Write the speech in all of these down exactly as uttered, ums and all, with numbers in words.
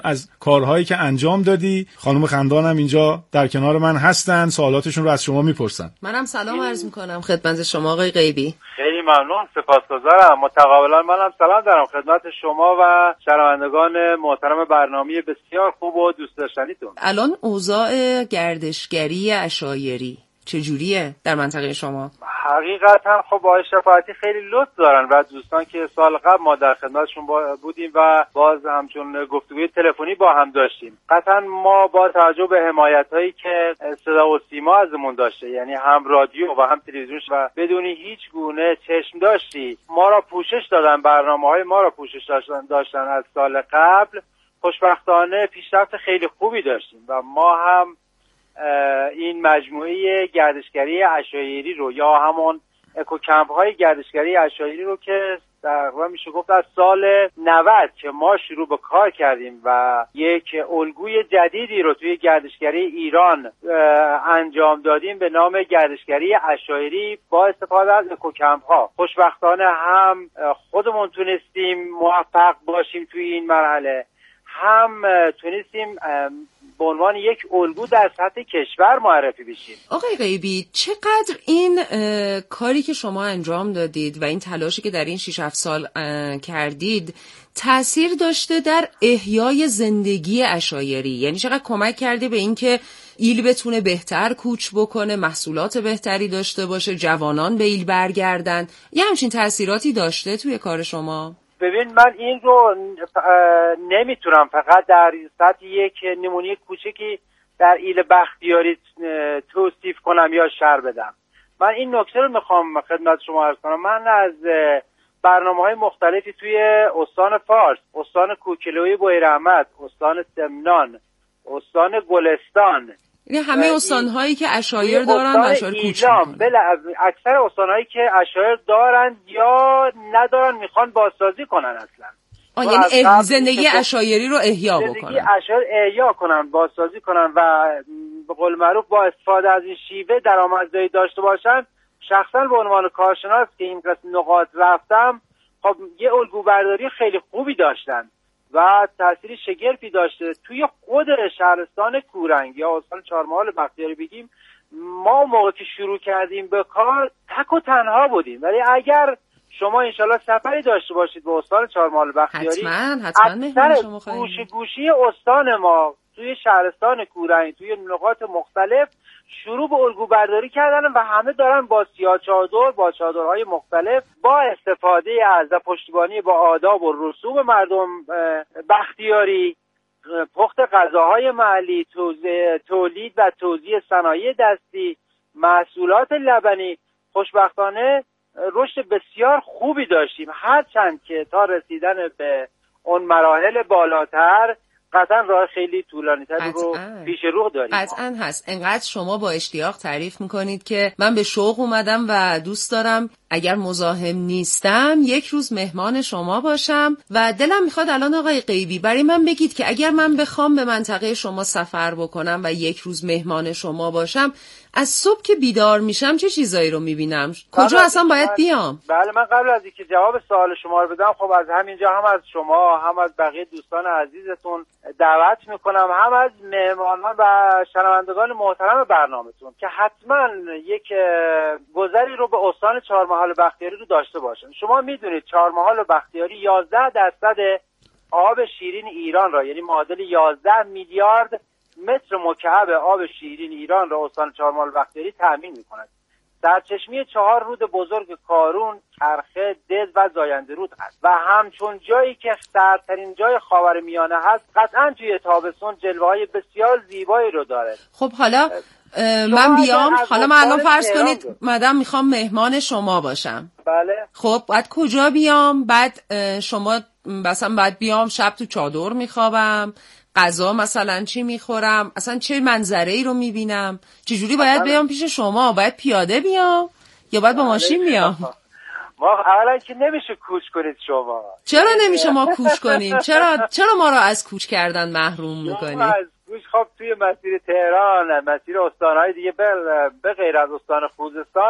از کارهایی که انجام دادی. خانم خندان هم اینجا در کنار من هستن، سوالاتشون رو از شما میپرسن. منم سلام عرض میکنم خدمت شما آقای غیبی. خیلی ممنون، سپاسگزارم. متقابلا منم سلام دارم خدمت شما و شنوندگان محترم برنامه بسیار خوب و دوست داشتنیتون. الان اوضاع گردشگری عشایری چجوریه در منطقه شما؟ حقیقتا خب آقای شفاعتی خیلی لطف دارن و دوستان که سال قبل ما در خدمتشون بودیم و باز همچون گفتگوی تلفنی با هم داشتیم. قطعا ما با توجه به حمایت‌هایی که صدا و سیما ازمون داشته، یعنی هم رادیو و هم تلویزیون و بدون هیچ گونه چشم داشتی ما را پوشش دادن، برنامه‌های ما را پوشش داشتن داشتن از سال قبل. خوشبختانه پیشرفت خیلی خوبی داشتیم و ما هم این مجموعه گردشگری عشایری رو یا همون اکوکمپ های گردشگری عشایری رو که تقریبا میشه گفت از سال نود که ما شروع به کار کردیم و یک الگوی جدیدی رو توی گردشگری ایران انجام دادیم به نام گردشگری عشایری با استفاده از اکوکمپ ها. خوشبختانه هم خودمون تونستیم موفق باشیم توی این مرحله، هم تونستیم به عنوان یک الگو در سطح کشور معرفی بشیم. آقای غیبی، چقدر این کاری که شما انجام دادید و این تلاشی که در این شش هفت سال کردید تأثیر داشته در احیای زندگی عشایری؟ یعنی چقدر کمک کرده به این که ایل بتونه بهتر کوچ بکنه، محصولات بهتری داشته باشه، جوانان به ایل برگردن؟ یه همچین تأثیراتی داشته توی کار شما؟ ببین، من این رو نمیتونم فقط در سطح یک نمونه کوچکی در ایل بختیاری توصیف کنم یا شرح بدم. من این نکته رو میخوام خدمت شما عرض کنم. من از برنامه‌های مختلفی توی استان فارس، استان کوکلوی بویراحمد، استان سمنان، استان گلستان، یعنی همه استان‌هایی که عشایر دارن و عشایر کوچ میکنن. بله، اکثر استان‌هایی که عشایر دارن یا ندارن میخوان بازسازی کنن اصلا. آه، یعنی اه... زندگی عشایری رو احیا بکنن. زندگی عشایر احیا کنن، بازسازی کنن و به قول معروف با استفاده از این شیوه درآمدزایی داشته باشن. شخصا به عنوان کارشناس که این قسم نقاط رفتم، خب یه الگو برداری خیلی خوبی داشتن و تأثیر شگرفی داشته. توی خود شهرستان کورنگ یا استان چهارمحال بختیاری بگیم، ما موقع که شروع کردیم به کار تک و تنها بودیم، ولی اگر شما انشالله سفری داشته باشید به استان چهارمحال بختیاری، حتما حتما اکثر گوشه گوشی استان ما توی شهرستان کورنگ توی نقاط مختلف شروع به الگو برداری کردن و همه دارن با سیاه چادر، با چادرهای مختلف، با استفاده از پشتیبانی با آداب و رسوم مردم بختیاری، پخت غذاهای محلی، تولید و توزیع صنایع دستی، محصولات لبنی، خوشبختانه رشد بسیار خوبی داشتیم. هرچند که تا رسیدن به اون مراحل بالاتر قطعا راه خیلی طولانی تر رو پیش رو داریم. قطعا هست. انقدر شما با اشتیاق تعریف میکنید که من به شوق اومدم و دوست دارم اگر مزاحم نیستم یک روز مهمان شما باشم و دلم میخواد الان آقای غیبی برای من بگید که اگر من بخوام به منطقه شما سفر بکنم و یک روز مهمان شما باشم، از صبح که بیدار میشم چه چیزایی رو میبینم؟ کجا اصلا باید بیام؟ بله، من قبل از اینکه جواب سوال شما رو بدم، خب از همینجا هم از شما هم از بقیه دوستان عزیزتون دعوت میکنم، هم از مهمانان و شنوندگان محترم برنامه‌تون که حتما یک گذری رو به استان چهارمحال بختیاری رو داشته باشن. شما میدونید چهارمحال بختیاری یازده درصد آب شیرین ایران را، یعنی معادل یازده میلیارد متر مکعب آب شیرین ایران را استان چهارمحال بختیاری تامین می‌کند. سرچشمه چهار رود بزرگ کارون، کرخه، دز و زاینده رود هست و همچون جایی که سردترین جای خاورمیانه هست، قطعا توی تابستون جلوه‌های بسیار زیبایی رو داره. خب حالا من بیام، حالا من الان فرض کنید مدام میخوام مهمان شما باشم. بله. خب بعد کجا بیام؟ بعد شما مثلا بعد بیام شب تو چادر میخوابم، غذا مثلا چی میخورم، اصلا چه منظره‌ای رو میبینم، چجوری باید بیام پیش شما؟ باید پیاده بیام یا باید با ماشین بیام؟ ما اولا که نمیشه کوچ کنید شما. چرا نمیشه ما کوچ کنیم؟ چرا چرا ما رو از کوچ کردن محروم میکنید؟ از کوچ خب توی مسیر تهران، مسیر استانهای دیگه به غیر از استان خوزستان،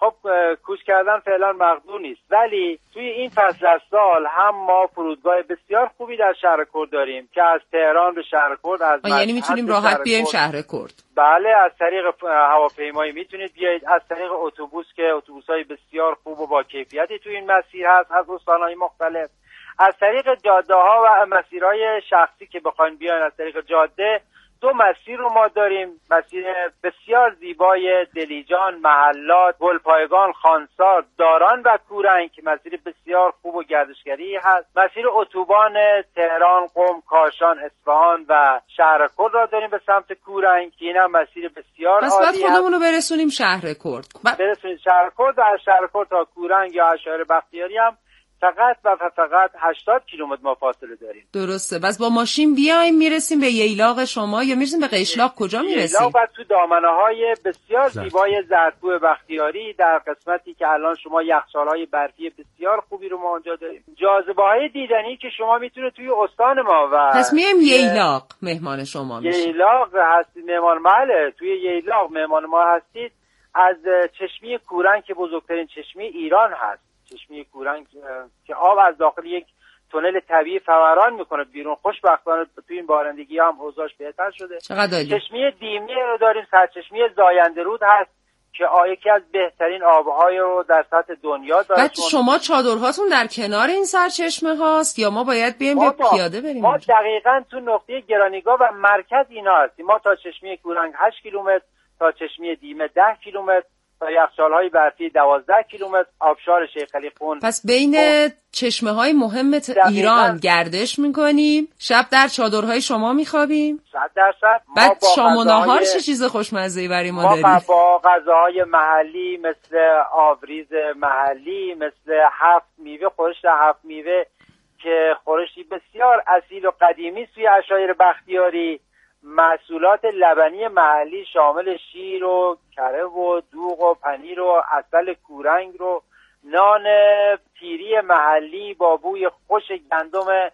خب کوچ کردن فعلا مقدور نیست، ولی توی این فصل از سال هم ما فرودگاه بسیار خوبی در شهر کرد داریم که از تهران به شهر کرد از یعنی میتونیم راحت بیایم شهر کرد. بله، از طریق هواپیمایی میتونید بیایید، از طریق اتوبوس که اتوبوس‌های بسیار خوب و با کیفیتی توی این مسیر هست از استان‌های مختلف، از طریق جاده‌ها و مسیرهای شخصی که بخواید بیاین از طریق جاده. دو مسیر رو ما داریم، مسیر بسیار زیبای دلیجان، محلات، گلپایگان، خانسار، داران و کورنگ که مسیر بسیار خوب و گردشگری هست. مسیر اتوبان تهران، قم، کاشان، اصفهان و شهر کرد را داریم به سمت کورنگ که اینم مسیر بسیار عالی است. پس بعد خودمون رو برسونیم شهر کرد. ب... برسونیم شهر کرد و از شهر کرد تا کورنگ یا عشایر بختیاری هم فقط و فقط هشتاد کیلومتر ما فاصله داریم. درسته. بس با ماشین بیایم میرسیم به ییلاق شما یا میرسیم به قیشلاق؟ کجا میرسیم؟ ییلاق بعد تو دامنه‌های بسیار زیبای زرتوه بختیاری در قسمتی که الان شما یخچال‌های برفی بسیار خوبی رو ما اونجا داریم. جاذبه‌های دیدنی که شما میتونه توی استان ما و پس میایم ییلاق مهمان شما میشیم. ییلاق هستید مهمان محله. توی ییلاق مهمان ما هستید. از چشمه کورنگ که بزرگترین چشمه ایران هست. چشمه کورنگ که آب از داخل یک تونل طبیعی فوران میکنه بیرون. خوشبختانه توی این بارندگی هم اوضاعش بهتر شده. چشمه دیمنی رو داریم، سرچشمه زاینده رود هست که یکی از بهترین آبهای رو در سطح دنیا داره. بعد شما چادرهاتون در کنار این سرچشمه هاست یا ما باید بیایم به پیاده بریم؟ ما دقیقاً تو نقطه گرانیگاه و مرکز اینا هستیم. ما تا چشمه کورنگ هشت کیلومتر، تا چشمه دیمه ده کیلومتر، تا یخچال‌های برفی دوازده کیلومتر، آبشار شیخ علی خون. پس بین چشمه‌های مهم ایران گردش می‌کنیم، شب در چادرهای شما می‌خوابیم. صد درصد. بعد شام و نهار چه چیز خوشمزه‌ای برای ما دارید؟ ما با غذاهای محلی مثل آوریز محلی، مثل هفت میوه، خورشت هفت میوه که خورشتی بسیار اصیل و قدیمی سوی عشایر بختیاری، محصولات لبنی محلی شامل شیر و کره و دوغ و پنیر و عسل کورنگ رو، نان پیری محلی با بوی خوش گندم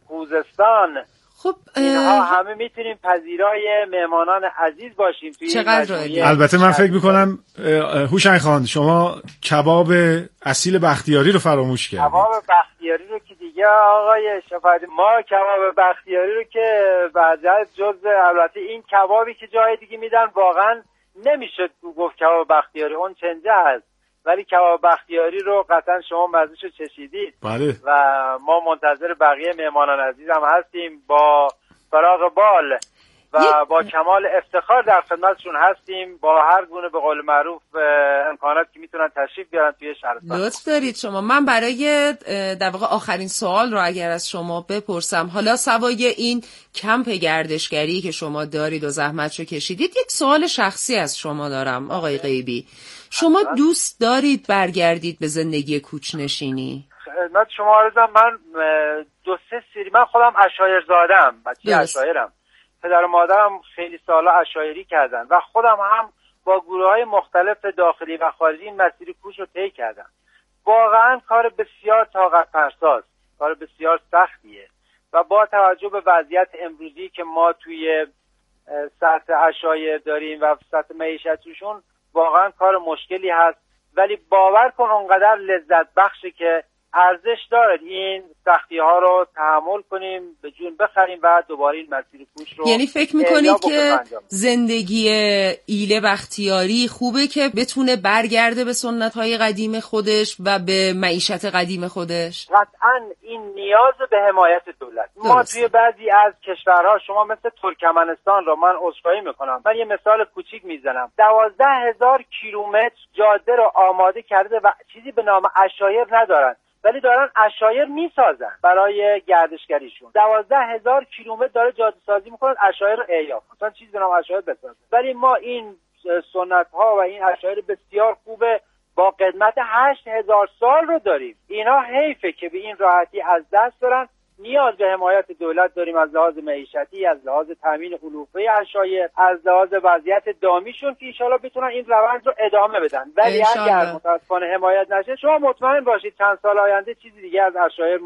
خوزستان. خب اینها همه میتونیم پذیرای مهمانان عزیز باشیم توی این. البته من فکر میکنم هوشنگ خان شما کباب اصیل بختیاری رو فراموش کردید. کباب بختیاری رو که دیگه آقای شفاعتی، ما کباب بختیاری رو که بعد جز البته این کبابی که جای دیگه میدن واقعا نمیشه گفت کباب بختیاری، اون چنجه هست، ولی کباب بختیاری رو قطعا شما مزه‌شو چشیدید. بله. و ما منتظر بقیه مهمانان عزیز هم هستیم با فراغ بال و با کمال افتخار در خدمتشون هستیم با هر گونه به قول معروف امکانات که میتونن تشریف بیارن توی شهرستان. لطف دارید شما. من برای در واقع آخرین سوال رو اگر از شما بپرسم، حالا سوای این کمپ گردشگری که شما دارید و زحمتشو کشیدید، یک سوال شخصی از شما دارم آقای غیبی. شما دوست دارید برگردید به زندگی کوچنشینی؟ خدمت شما عرضم، من دو سه سری، من خودم عشایر زادم، بچه عشایرم، پدر و مادرم خیلی سالا عشایری کردن و خودم هم با گروه‌های مختلف داخلی و خارجی این مسیر کوچ رو طی کردم. واقعا کار بسیار طاقت فرساست، کار بسیار سختیه و با توجه به وضعیت امروزی که ما توی سطح عشایر داریم و سطح معیشتشون واقعا کار مشکلی هست، ولی باور کن اونقدر لذت بخشه که ارزش داره این سختی ها رو تحمل کنیم، به جون بخریم و دوباره این مسیر کوچ رو. یعنی فکر میکنید که زندگی ایله بختیاری خوبه که بتونه برگرده به سنت های قدیم خودش و به معیشت قدیم خودش؟ قطعا این نیاز به حمایت دولت. ما توی بعضی از کشورها، شما مثل ترکمنستان رو، من عذرخواهی میکنم، من یه مثال کوچیک میزنم، دوازده هزار کیلومتر جاده رو آماده کرده و چیزی به نام عشایر ندارن، ولی دارن عشایر میسازن برای گردشگریشون. دوازده هزار کیلومتر داره جاده سازی میکنن عشایر رو احیا، مثلا چیزی به نام عشایر بسازن، ولی ما این سنت ها و این عشایر بسیار خوبه با قدمت هشت هزار سال رو داریم. اینا حیفه که به این راحتی از دست برن. نیاز به حمایت دولت داریم از لحاظ معیشتی، از لحاظ تامین علوفه عشایر، از لحاظ وضعیت دامیشون که انشالله بتونن این روند رو ادامه بدن. ولی اگر متاسفانه حمایت نشه، شما مطمئن باشید چند سال آینده چیزی دیگه از عشایر ما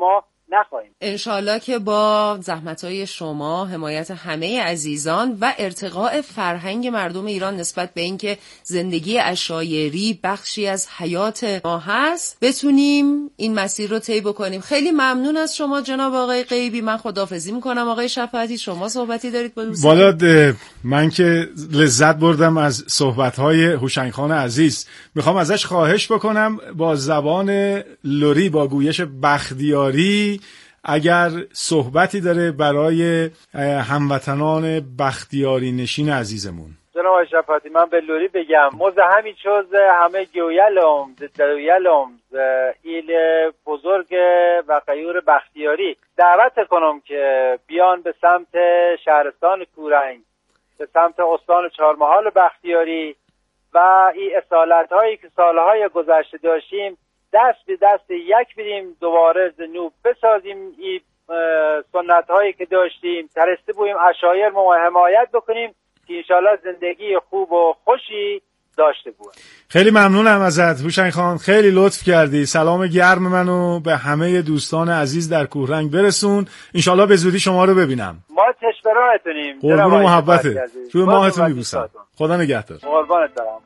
نخواهیم. انشالله که با زحمت‌های شما، حمایت همه عزیزان و ارتقاء فرهنگ مردم ایران نسبت به اینکه زندگی عشایری بخشی از حیات ما هست، بتونیم این مسیر رو طی بکنیم. خیلی ممنون از شما جناب آقای غیبی. من خداحافظی میکنم. آقای شفاعتی شما صحبتی دارید با دوستان؟ والا من که لذت بردم از صحبت‌های هوشنگ خان عزیز. میخوام ازش خواهش بکنم با زبان لری، با گویش بختیاری، اگر صحبتی داره برای هموطنان بختیاری نشین عزیزمون. جناب شفاعتی من به لوری بگم موز همین چوز همه گویلم دویلم ایل بزرگ و قیور بختیاری دعوت کنم که بیان به سمت شهرستان کورنگ، به سمت استان چهارمحال بختیاری و این اصالت هایی که سالهای گذشته داشتیم دست به دست یک بریم، دوباره زنوب بسازیم، این سنت هایی که داشتیم ترسته بویم عشایر ما حمایت بکنیم که انشالله زندگی خوب و خوشی داشته بود. خیلی ممنونم ازت هوشنگ خان، خیلی لطف کردی. سلام گرم منو به همه دوستان عزیز در کوهرنگ برسون. انشالله به زودی شما رو ببینم. ما تشبراهتونیم. قربون محبته. روی ماهتون میبوسم. خدا نگهدار. قربانت برم.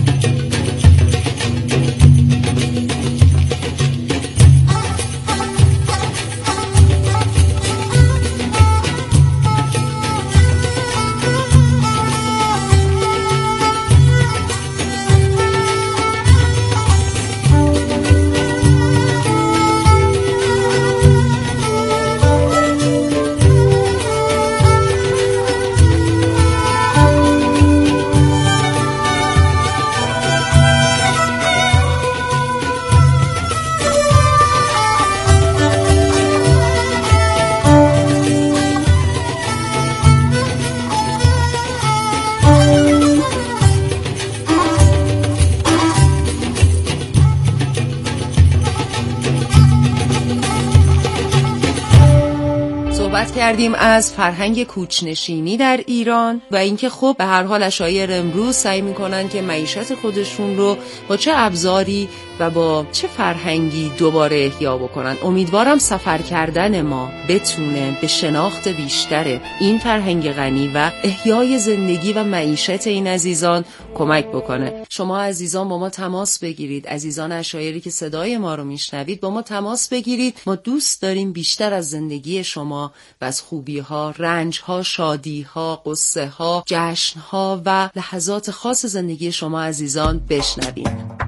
کردیم از فرهنگ کوچنشینی در ایران و اینکه خب به هر حال عشایر امروز سعی میکنن که معیشت خودشون رو با چه ابزاری و با چه فرهنگی دوباره احیا بکنن. امیدوارم سفر کردن ما بتونه به شناخت بیشتر این فرهنگ غنی و احیای زندگی و معیشت این عزیزان کمک بکنه. شما عزیزان با ما تماس بگیرید، عزیزان عشایری که صدای ما رو میشنوید با ما تماس بگیرید. ما دوست داریم بیشتر از زندگی شما و از خوبی‌ها، رنج‌ها، شادی‌ها، غصه‌ها، جشن‌ها و لحظات خاص زندگی شما عزیزان بشنویم.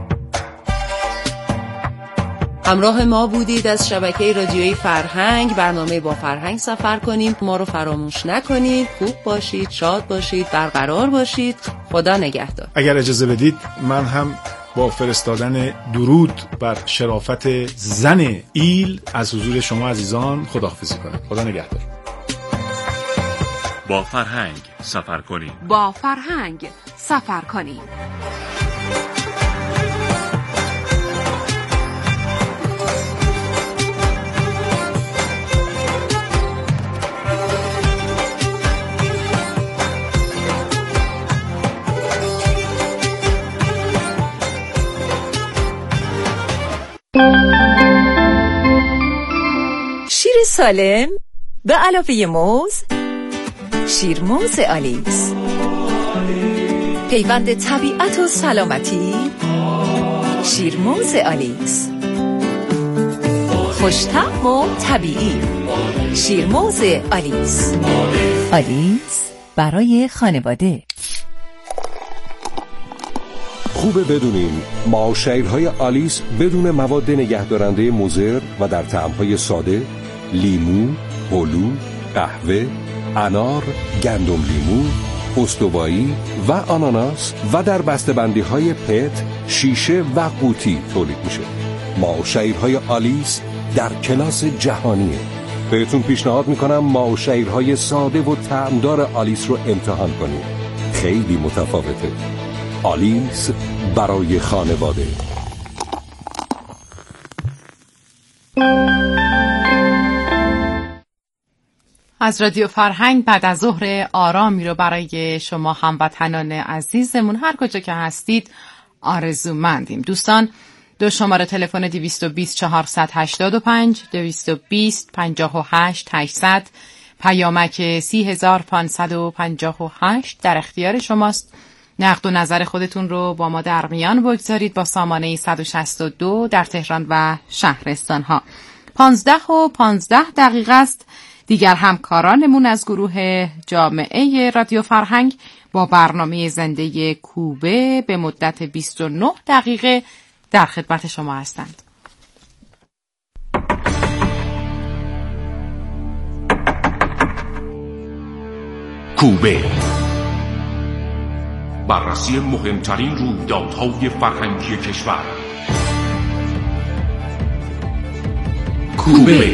همراه ما بودید از شبکه رادیویی فرهنگ، برنامه با فرهنگ سفر کنیم. ما رو فراموش نکنید. خوب باشید، شاد باشید، برقرار باشید. خدا نگهدار. اگر اجازه بدید من هم با فرستادن درود بر شرافت زن ایل از حضور شما عزیزان خداحافظی کنم. خدا نگهدار. با فرهنگ سفر کنیم. با فرهنگ سفر کنیم. شیر سالم به علاوه موز، شیرموز آلیس، پیوند طبیعت و سلامتی. شیرموز آلیس، خوش‌طعم و طبیعی. شیرموز آلیس، آلیس برای خانواده. خوبه بدونین معاشرهای آلیس بدون مواد نگهدارنده مضر و در طعم‌های ساده، لیمو، هلو، قهوه، انار، گندم لیمو، استوایی و آناناس و در بسته‌بندی‌های پت، شیشه و قوطی تولید میشه. معاشرهای آلیس در کلاس جهانیه. بهتون پیشنهاد میکنم معاشرهای ساده و طعمدار آلیس رو امتحان کنید. خیلی متفاوته. آلیس برای خانواده. از رادیو فرهنگ بعد از ظهر آرامی رو برای شما هموطنان عزیزمون هر کجا که هستید آرزومندیم. دوستان دو شماره تلفن دویست و بیست چهارصد و هشتاد و پنج، دویست و بیست پنجاه و هشت هشتصد، پیامک سی هزار و پانصد و پنجاه و هشت در اختیار شماست. نقد و نظر خودتون رو با ما در میان بگذارید با سامانه صد و شصت و دو در تهران و شهرستان ها. پانزده و پانزده دقیقه است. دیگر همکارانمون از گروه جامعه رادیو فرهنگ با برنامه زنده کوبه به مدت بیست و نه دقیقه در خدمت شما هستند. کوبه، بررسی مهمترین رویدادهای فرهنگی کشور. کوبه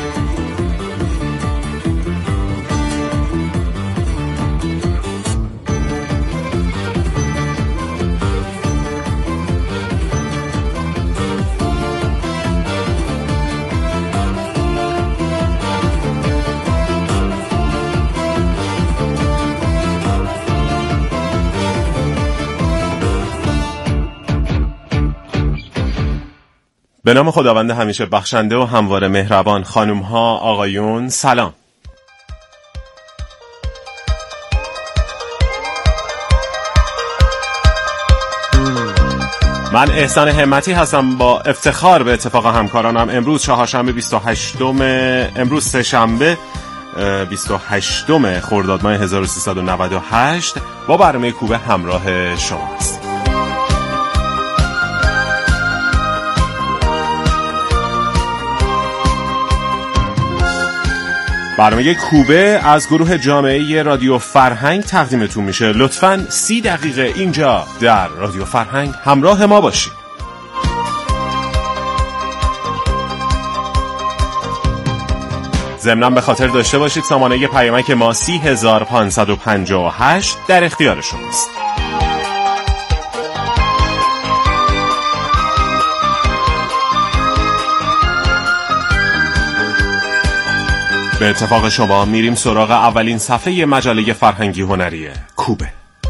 به نام خداوند همیشه بخشنده و همواره مهربان. خانم ها، آقایون، سلام. من احسان همتی هستم. با افتخار به اتفاق همکارانم امروز چهارشنبه بیست و هشتم امروز سه شنبه بیست و هشتم خرداد ماه هزار و سیصد و نود و هشت با برنامه کوبه همراه شما است. برنامه کوبه از گروه جامعه رادیو فرهنگ تقدیمتون میشه. لطفاً سی دقیقه اینجا در رادیو فرهنگ همراه ما باشید. ضمناً به خاطر داشته باشید سامانه پیامک ما سی هزار و پانصد و پنجاه و هشت در اختیار شماست. به اتفاق شما میریم سراغ اولین صفحه مجله فرهنگی هنری کوبه.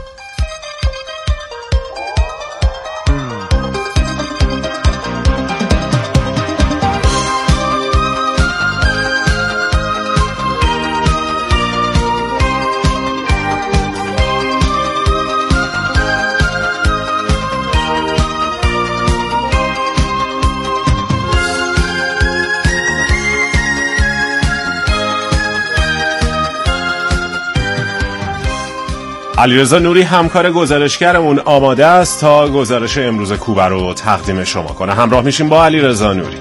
علیرضا نوری همکار گزارشگرمون آماده است تا گزارش امروز کوبه رو تقدیم شما کنه. همراه میشیم با علیرضا نوری.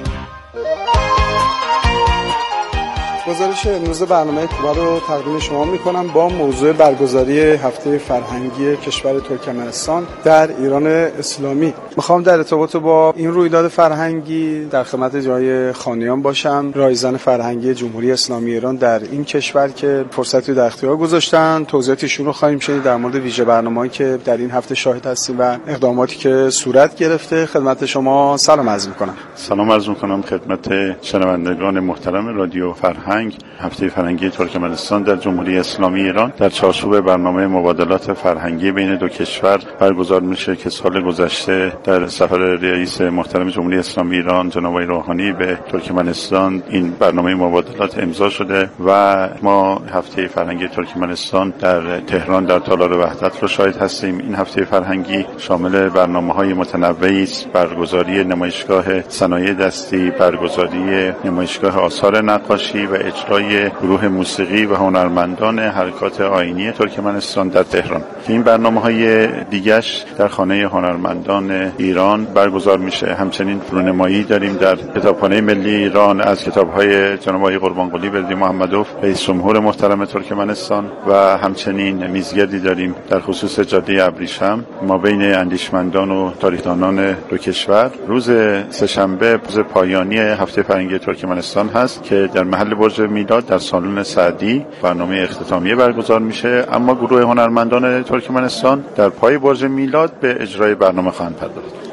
گزارش امروز برنامه کوبه رو تقدیم شما میکنم با موضوع برگزاری هفته فرهنگی کشور ترکمنستان در ایران اسلامی. میخوام در ارتباط با این رویداد فرهنگی در خدمت جای خانیان باشم، رایزن فرهنگی جمهوری اسلامی ایران در این کشور که فرصتی در اختیار گذاشتن. توضیحاتشون رو خواهیم شنید در مورد ویژه برنامه‌ای که در این هفته شاهد هستیم و اقداماتی که صورت گرفته. خدمت شما سلام عرض میکنم. سلام عرض میکنم خدمت شنوندگان محترم رادیو فرهنگ. هفته فرهنگی ترکمنستان در جمهوری اسلامی ایران در چارچوب برنامه مبادلات فرهنگی بین دو کشور برگزار میشه که سال گذشته در سفر رئیس محترم جمهوری اسلامی ایران جناب آقای روحانی به ترکمنستان این برنامه مبادلات امضا شده و ما هفته فرهنگی ترکمنستان در تهران در تالار وحدت رو شاهد هستیم. این هفته فرهنگی شامل برنامه‌های متنوعی است: برگزاری نمایشگاه صنایع دستی، برگزاری نمایشگاه آثار نقاشی و اجرای گروه موسیقی و هنرمندان حرکات آیینی ترکمنستان در تهران. این برنامه‌های دیگش در خانه هنرمندان ایران برگزار میشه. همچنین فرونمایی داریم در کتابخانه ملی ایران از کتاب‌های جناب آقای قربانقلی بردی محمدوف رئیس جمهور محترم ترکمنستان و همچنین میزگردی داریم در خصوص جاده ابریشم ما بین اندیشمندان و تاریخ‌دانان دو کشور. روز سه‌شنبه روز پایانی هفته فرهنگی ترکمنستان هست که در محل برج میلاد در سالن سعدی برنامه اختتامیه برگزار میشه، اما گروه هنرمندان ترکمنستان در پای برج میلاد به اجرای برنامه خواهند پرداخت.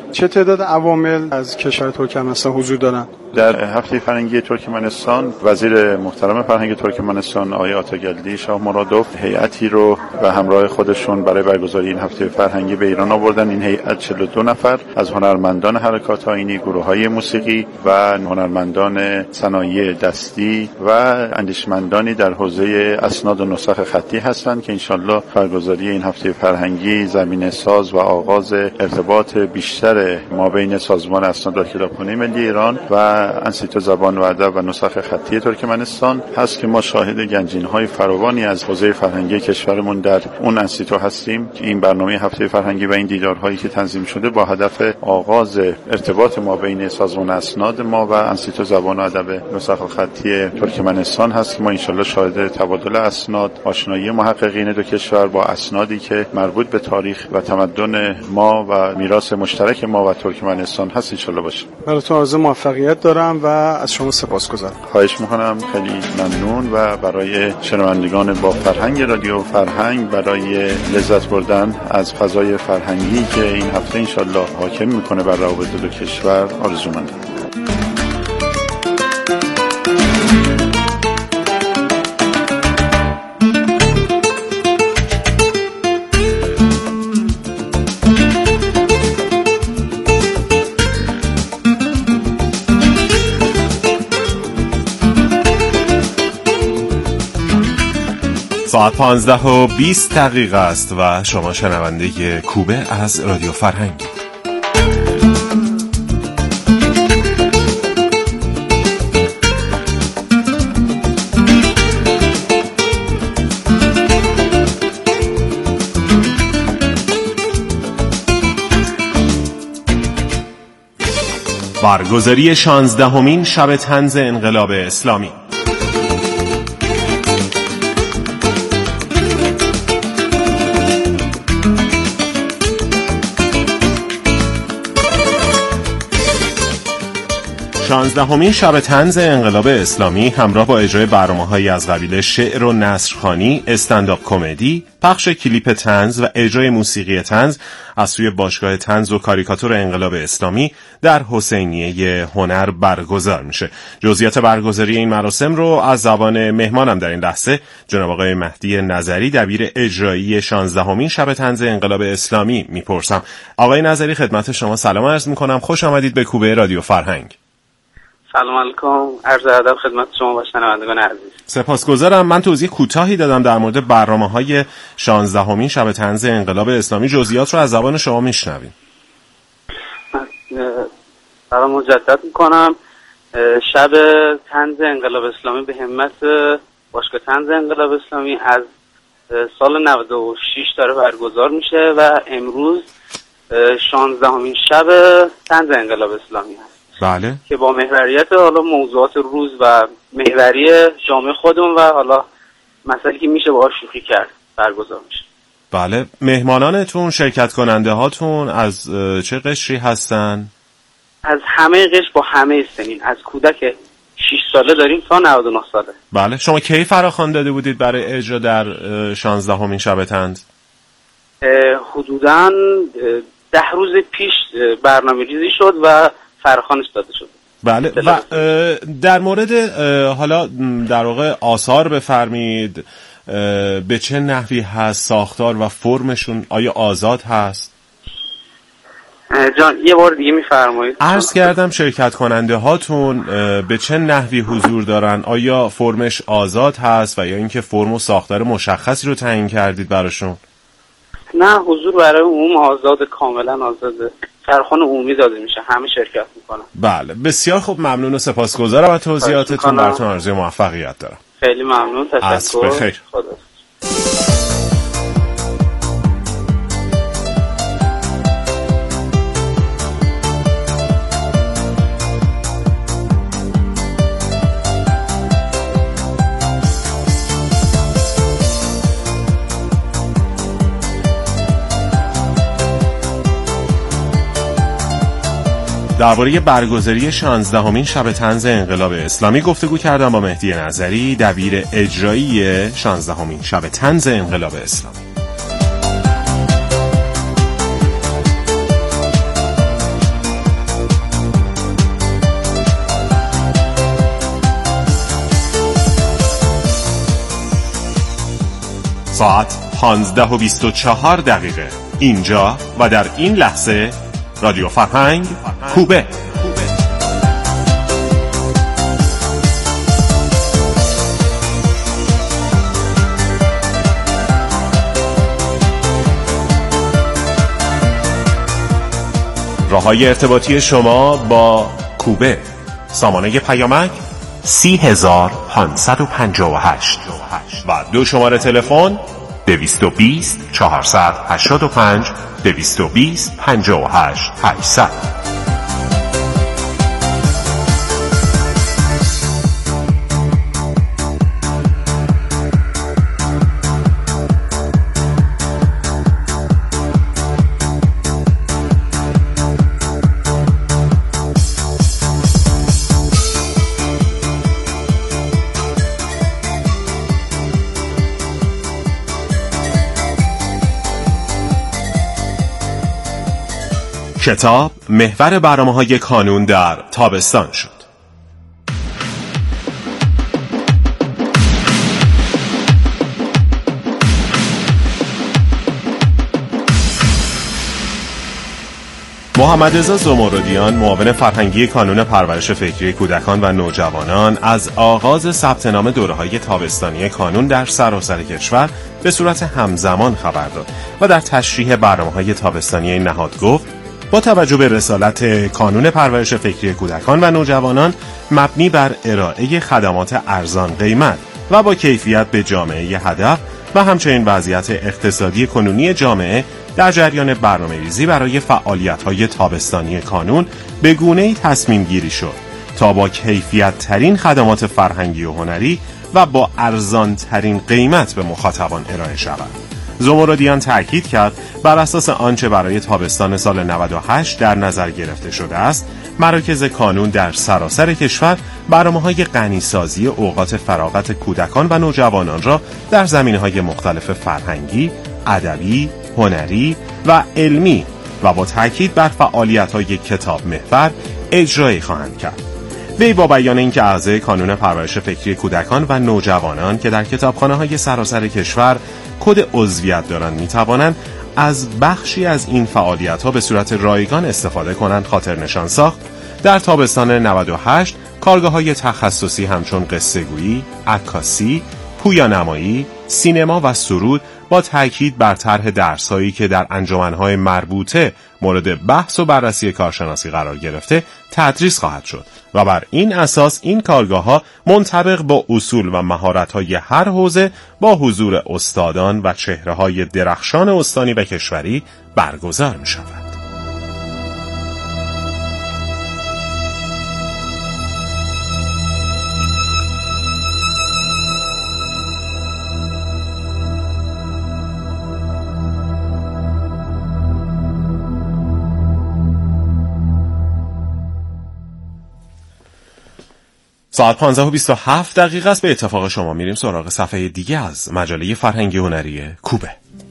چه تعداد عوامل از کشور ترکمنستان حضور دارن؟ در هفته فرهنگی ترکمنستان وزیر محترم فرهنگ ترکمنستان آقای آتاگلدی شاه مرادوف هیئتی رو به همراه خودشون برای برگزاری این هفته فرهنگی به ایران آوردن. این هیئت چهل و دو نفر از هنرمندان حرکات آیینی، گروه‌های موسیقی و هنرمندان صنایع دستی و اندیشمندانی در حوزه اسناد و نسخ خطی هستند که انشالله برگزاری این هفته فرهنگی زمینه ساز و آغاز ارتباط بیشتر ما بین سازمان اسناد و کتابخانه ملی ایران و انستیتو زبان و ادب و نسخ خطی ترکمنستان هست که ما شاهد گنجینه‌های فراوانی از حوزه فرهنگی کشورمون در اون انستیتو هستیم. این برنامه هفته فرهنگی و این دیدارهایی که تنظیم شده با هدف آغاز ارتباط ما بین سازمان اسناد ما و انستیتو زبان و ادب نسخ خطی ترکمنستان هست که ما انشالله شاهد تبادل اسناد، آشنایی محققین دو کشور با اسنادی که مربوط به تاریخ و تمدن ما و میراث مشترک ما و ترکمنستان هست انشالله باشه. براتون آرزوی موفقیت دارم و از شما سپاسگزارم. خواهش میکنم، خیلی ممنون و برای شنوندگان با فرهنگ رادیو فرهنگ برای لذت بردن از فضای فرهنگی که این هفته انشالله حاکم میکنه بر روابط دو کشور آرزومندم. ساعت پانزده و بیست دقیقه است و شما شنونده کوبه از رادیو فرهنگ. برگزاری شانزدهمین شب طنز انقلاب اسلامی. شانزدهمین شب طنز انقلاب اسلامی همراه با اجرای برنامه‌هایی از قبیل شعر و نثرخوانی، استندآپ کمدی، پخش کلیپ طنز و اجرای موسیقی طنز از سوی باشگاه طنز و کاریکاتور انقلاب اسلامی در حسینیه هنر برگزار میشه. جزئیات برگزاری این مراسم رو از زبان مهمانم در این لحظه جناب آقای مهدی نظری دبیر اجرایی شانزدهمین شب طنز انقلاب اسلامی میپرسم. آقای نظری خدمت شما سلام عرض میکنم، خوش آمدید به کوبه رادیو فرهنگ. سلام علیکم، عرض ادب خدمت شما و شنوندگان عزیز. سپاسگزارم. من توضیح کوتاهی دادم در مورد برنامه‌های شانزدهمین شب طنز انقلاب اسلامی، جزئیات رو از زبان شما میشنویم. سلام مجدد میکنم. شب طنز انقلاب اسلامی به همت باشگاه طنز انقلاب اسلامی از سال نود و شش داره برگزار میشه و امروز شانزدهمین شب طنز انقلاب اسلامی هست. بله. که با محوریت حالا موضوعات روز و محوری جامعه خودمون و حالا مسائلی که میشه باهاش شوخی کرد برگزار میشه. بله. مهمانانتون، شرکت کننده هاتون از چه قشری هستن؟ از همه قشر با همه سنین، از کودک شش ساله داریم تا نود و نه ساله. بله. شما کی فراخوان داده بودید برای اجرا در شانزدهمین شب طنز؟ حدوداً ده روز پیش برنامه‌ریزی شد و فراخوانش داده شد. بله. و در مورد حالا در واقع آثار بفرمید، به چه نحوی هست ساختار و فرمشون؟ آیا آزاد هست؟ جان یه بار دیگه میفرمایید. عرض کردم شرکت کننده هاتون به چه نحوی حضور دارن؟ آیا فرمش آزاد هست و یا اینکه فرم و ساختار مشخصی رو تعیین کردید براشون؟ نه، حضور برای عموم آزاد، کاملا آزاده. فرخوان عمومی داده میشه، همه شرکت میکنن. بله، بسیار خوب، ممنون و سپاسگزارم از توضیحاتتون. براتون آرزوی موفقیت دارم. خیلی ممنون، تشکر. عصر بخیر. خدا. درباره برگزاری شانزدهمین شب طنز انقلاب اسلامی گفتگو کردم با مهدی نظری، دبیر اجرایی شانزدهمین شب طنز انقلاب اسلامی. ساعت پانزده و بیست و چهار دقیقه اینجا و در این لحظه رادیو فرهنگ کوبه. راه‌های ارتباطی شما با کوبه: سامانه پیامک سی هزار پانصد و پنجاه و هشت و دو شماره تلفن دویست و بیست چهارصد و هشتاد و پنج دویست و بیست پنجاه و هشت هشتصد. کتاب محور برنامه‌های کانون در تابستان شد. محمد رضا زمردیان، معاون فرهنگی کانون پرورش فکری کودکان و نوجوانان، از آغاز ثبت نام دوره‌های تابستانی کانون در سراسر کشور به صورت همزمان خبر داد و در تشریح برنامه‌های تابستانی این نهاد گفت: با توجه به رسالت کانون پرورش فکری کودکان و نوجوانان مبنی بر ارائه خدمات ارزان قیمت و با کیفیت به جامعه هدف و همچنین وضعیت اقتصادی کنونی جامعه، در جریان برنامه‌ریزی برای فعالیت‌های تابستانی کانون به گونه‌ای تصمیم گیری شد تا با کیفیت ترین خدمات فرهنگی و هنری و با ارزان ترین قیمت به مخاطبان ارائه شود. زمردیان تأکید کرد بر اساس آنچه برای تابستان سال نود و هشت در نظر گرفته شده است، مراکز کانون در سراسر کشور برنامه‌های غنی‌سازی اوقات فراغت کودکان و نوجوانان را در زمینه‌های مختلف فرهنگی، ادبی، هنری و علمی و با تأکید بر فعالیت‌های کتاب محور اجرایی خواهند کرد. وی با بیان اینکه اعضای کانون پرورش فکری کودکان و نوجوانان که در کتابخانه‌های سراسر کشور کد عضویت دارند می‌توانند از بخشی از این فعالیت‌ها به صورت رایگان استفاده کنند خاطر نشان ساخت در تابستان نود و هشت کارگاه‌های تخصصی همچون قصه‌گویی، عکاسی، پویانمایی، سینما و سرود با تأکید بر طرح درس‌هایی که در انجمن‌های مربوطه مورد بحث و بررسی کارشناسی قرار گرفته تدریس خواهد شد و بر این اساس این کارگاه‌ها منطبق با اصول و مهارت‌های هر حوزه با حضور استادان و چهره‌های درخشان استانی و کشوری برگزار می‌شود. ساعت پانزده و بیست و هفت دقیقه است. به اتفاق شما میریم سراغ صفحه دیگه از مجله فرهنگی هنری کوبه.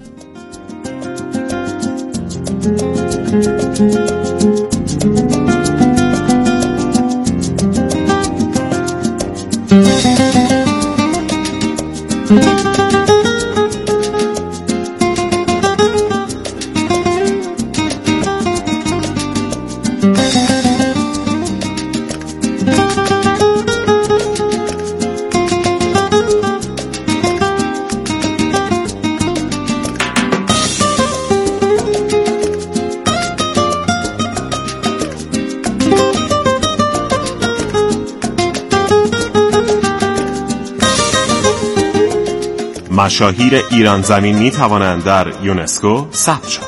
مشاهیر ایران زمین می توانند در یونسکو ثبت شوند.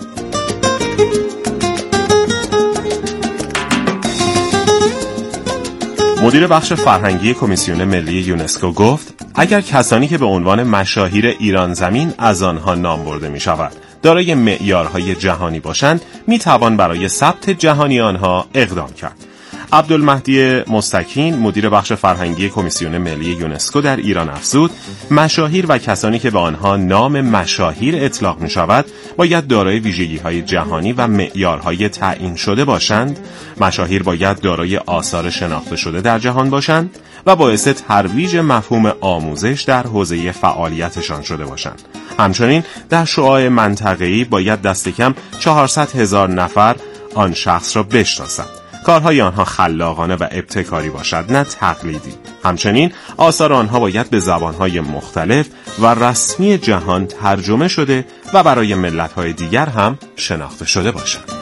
مدیر بخش فرهنگی کمیسیون ملی یونسکو گفت اگر کسانی که به عنوان مشاهیر ایران زمین از آنها نام برده می شود دارای معیارهای جهانی باشند می توان برای ثبت جهانی آنها اقدام کرد. عبدالمهدی مستکین مدیر بخش فرهنگی کمیسیون ملی یونسکو در ایران افزود مشاهیر و کسانی که به آنها نام مشاهیر اطلاق می شود باید دارای ویژگی‌های جهانی و معیارهای تعیین شده باشند. مشاهیر باید دارای آثار شناخته شده در جهان باشند و باعث ترویج مفهوم آموزش در حوزه فعالیتشان شده باشند. همچنین در شعاع منطقه‌ای باید دست کم چهارصد هزار نفر آن شخص را بشناسند. کارهای آنها خلاقانه و ابتکاری باشد، نه تقلیدی. همچنین آثار آنها باید به زبانهای مختلف و رسمی جهان ترجمه شده و برای ملت‌های دیگر هم شناخته شده باشد.